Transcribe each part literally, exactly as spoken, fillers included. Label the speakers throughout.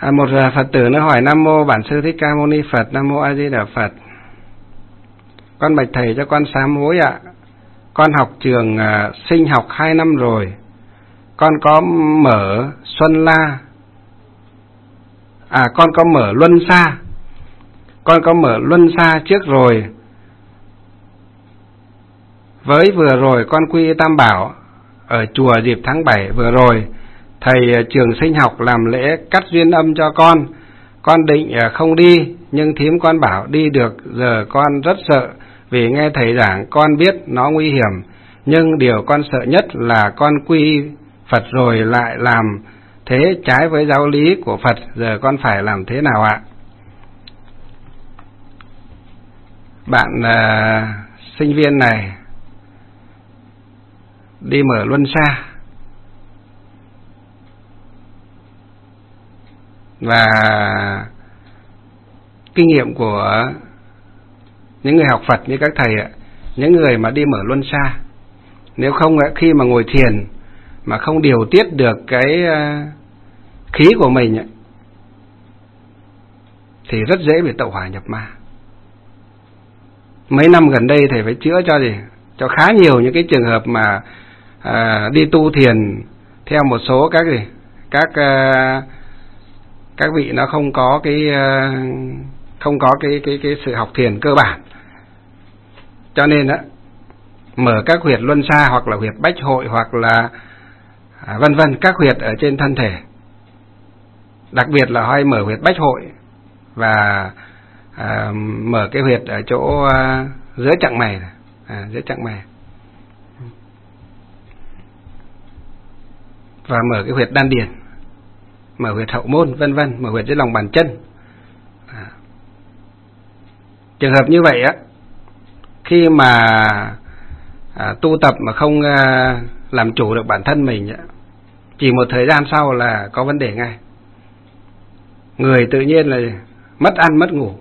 Speaker 1: À, một Phật tử nó hỏi: Nam mô Bản Sư Thích Ca Mâu Ni Phật, Nam mô A Di Đà Phật. Con bạch thầy cho con sám hối ạ. Con học trường uh, sinh học hai năm rồi. Con có mở Xuân La. À, con có mở Luân Xa. Con có mở Luân Xa trước rồi. Với vừa rồi con quy Tam Bảo ở chùa dịp tháng bảy vừa rồi, thầy trường sinh học làm lễ cắt duyên âm cho con. Con định không đi, nhưng thím con bảo đi được. Giờ con rất sợ, vì nghe thầy giảng con biết nó nguy hiểm. Nhưng điều con sợ nhất là con quy Phật rồi lại làm thế trái với giáo lý của Phật. Giờ con phải làm thế nào ạ? Bạn uh, sinh viên này đi mở Luân Xa, và kinh nghiệm của những người học Phật như các thầy ạ, những người mà đi mở Luân Xa, nếu không khi mà ngồi thiền mà không điều tiết được cái khí của mình thì rất dễ bị tẩu hỏa nhập ma. Mấy năm gần đây thầy phải chữa cho gì cho khá nhiều những cái trường hợp mà à, đi tu thiền theo một số các gì các à, các vị nó không có cái à, không có cái cái cái sự học thiền cơ bản, cho nên á mở các huyệt Luân Xa hoặc là huyệt Bách Hội hoặc là à, vân vân các huyệt ở trên thân thể, đặc biệt là hay mở huyệt Bách Hội và à, mở cái huyệt ở chỗ à, giữa chặng mày à, giữa chặng mày, và mở cái huyệt Đan Điền, mở huyệt Hậu Môn vân vân, mở huyệt dưới lòng bàn chân. À, trường hợp như vậy á, khi mà à, tu tập mà không à, làm chủ được bản thân mình á, chỉ một thời gian sau là có vấn đề ngay. Người tự nhiên là mất ăn mất ngủ,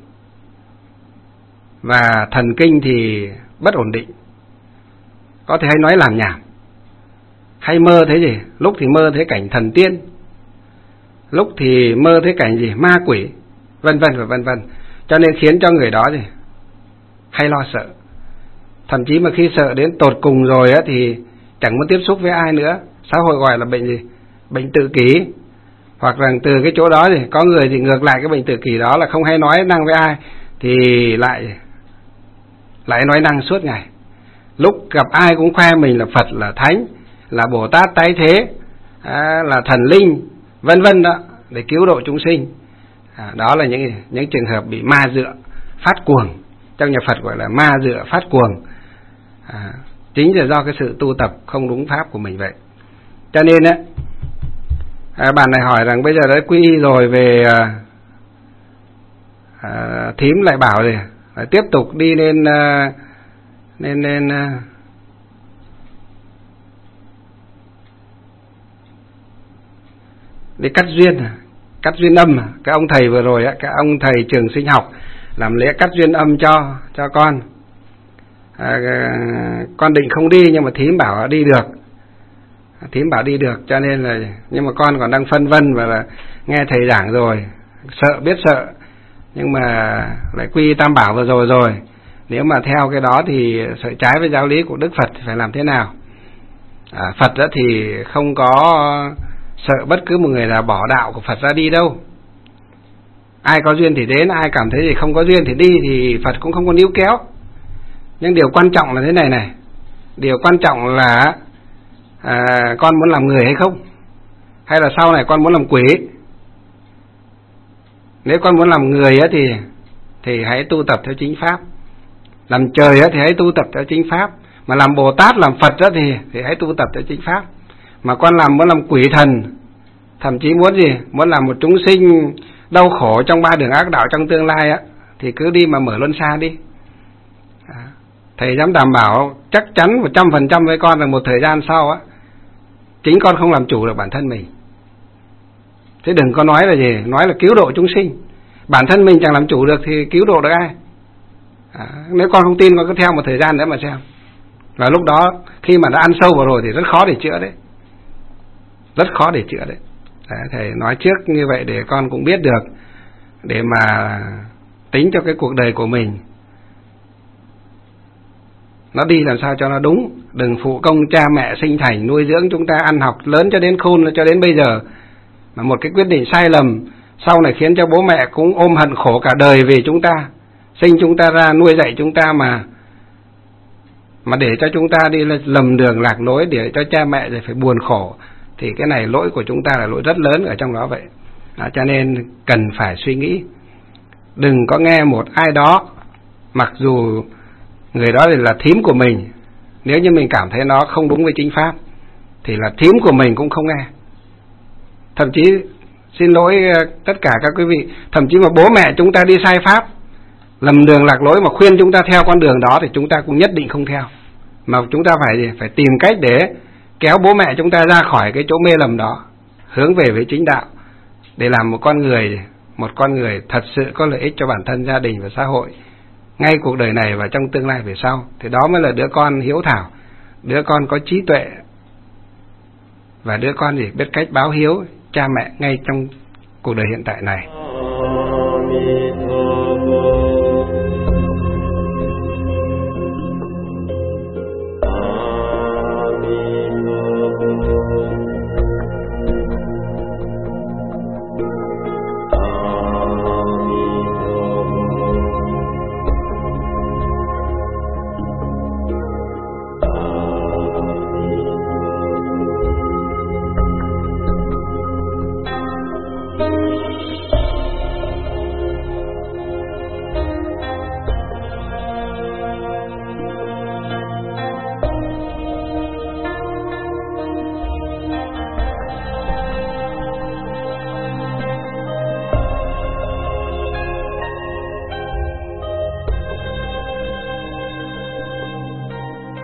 Speaker 1: và thần kinh thì bất ổn định, có thể hay nói làm nhảm, hay mơ thấy gì, lúc thì mơ thấy cảnh thần tiên, lúc thì mơ thấy cảnh gì ma quỷ, vân vân và vân vân, cho nên khiến cho người đó gì hay lo sợ. Thậm chí mà khi sợ đến tột cùng rồi á thì chẳng muốn tiếp xúc với ai nữa. Xã hội gọi là bệnh gì? Bệnh tự kỷ. Hoặc là từ cái chỗ đó thì có người thì ngược lại cái bệnh tự kỷ đó là không hay nói năng với ai, thì lại lại nói năng suốt ngày. Lúc gặp ai cũng khoe mình là Phật, là Thánh, là Bồ Tát tái thế, à, là thần linh, vân vân đó, để cứu độ chúng sinh. À, đó là những những trường hợp bị ma dựa phát cuồng. Trong nhà Phật gọi là ma dựa phát cuồng. À, chính là do cái sự tu tập không đúng pháp của mình vậy. Cho nên á, à, bạn này hỏi rằng bây giờ đã quy y rồi về à, à, thím lại bảo gì phải tiếp tục đi lên à, lên lên à, đi cắt duyên, cắt duyên âm. Cái ông thầy vừa rồi á, cái ông thầy trường sinh học làm lễ cắt duyên âm cho cho con. À, con định không đi nhưng mà thím bảo đi được, thím bảo đi được, cho nên là, nhưng mà con còn đang phân vân và là nghe thầy giảng rồi, sợ biết sợ, nhưng mà lại quy Tam Bảo vừa rồi rồi, nếu mà theo cái đó thì sợ trái với giáo lý của Đức Phật thì phải làm thế nào? À, Phật đó thì không có sợ bất cứ một người là bỏ đạo của Phật ra đi đâu. Ai có duyên thì đến, ai cảm thấy thì không có duyên thì đi, thì Phật cũng không có níu kéo. Nhưng điều quan trọng là thế này này, điều quan trọng là à, con muốn làm người hay không, hay là sau này con muốn làm quỷ. Nếu con muốn làm người á thì thì hãy tu tập theo chính pháp, làm trời á thì hãy tu tập theo chính pháp, mà làm Bồ Tát làm Phật á thì thì hãy tu tập theo chính pháp. Mà con làm muốn làm quỷ thần, thậm chí muốn gì muốn làm một chúng sinh đau khổ trong ba đường ác đạo trong tương lai á, thì cứ đi mà mở Luân Xa đi. À, thầy dám đảm bảo chắc chắn một trăm phần trăm với con là một thời gian sau á, chính con không làm chủ được bản thân mình. Thế đừng có nói là gì, nói là cứu độ chúng sinh, bản thân mình chẳng làm chủ được thì cứu độ được ai? À, nếu con không tin, con cứ theo một thời gian nữa mà xem. Và lúc đó khi mà đã ăn sâu vào rồi thì rất khó để chữa đấy, rất khó để chữa đấy. Đấy, thầy nói trước như vậy để con cũng biết được, để mà tính cho cái cuộc đời của mình nó đi làm sao cho nó đúng. Đừng phụ công cha mẹ sinh thành nuôi dưỡng chúng ta ăn học lớn cho đến khôn, cho đến bây giờ, mà một cái quyết định sai lầm sau này khiến cho bố mẹ cũng ôm hận khổ cả đời vì chúng ta, sinh chúng ta ra, nuôi dạy chúng ta mà mà để cho chúng ta đi lầm đường lạc lối, để cho cha mẹ rồi phải buồn khổ, thì cái này lỗi của chúng ta là lỗi rất lớn ở trong đó vậy. Đó, cho nên cần phải suy nghĩ, đừng có nghe một ai đó, mặc dù người đó là thím của mình, nếu như mình cảm thấy nó không đúng với chính pháp thì là thím của mình cũng không nghe. Thậm chí xin lỗi tất cả các quý vị, thậm chí mà bố mẹ chúng ta đi sai pháp, lầm đường lạc lối mà khuyên chúng ta theo con đường đó thì chúng ta cũng nhất định không theo, mà chúng ta phải gì? Phải tìm cách để kéo bố mẹ chúng ta ra khỏi cái chỗ mê lầm đó, hướng về với chính đạo, để làm một con người một con người thật sự có lợi ích cho bản thân, gia đình và xã hội, ngay cuộc đời này và trong tương lai về sau. Thì đó mới là đứa con hiếu thảo, đứa con có trí tuệ, và đứa con gì biết cách báo hiếu cha mẹ ngay trong cuộc đời hiện tại này.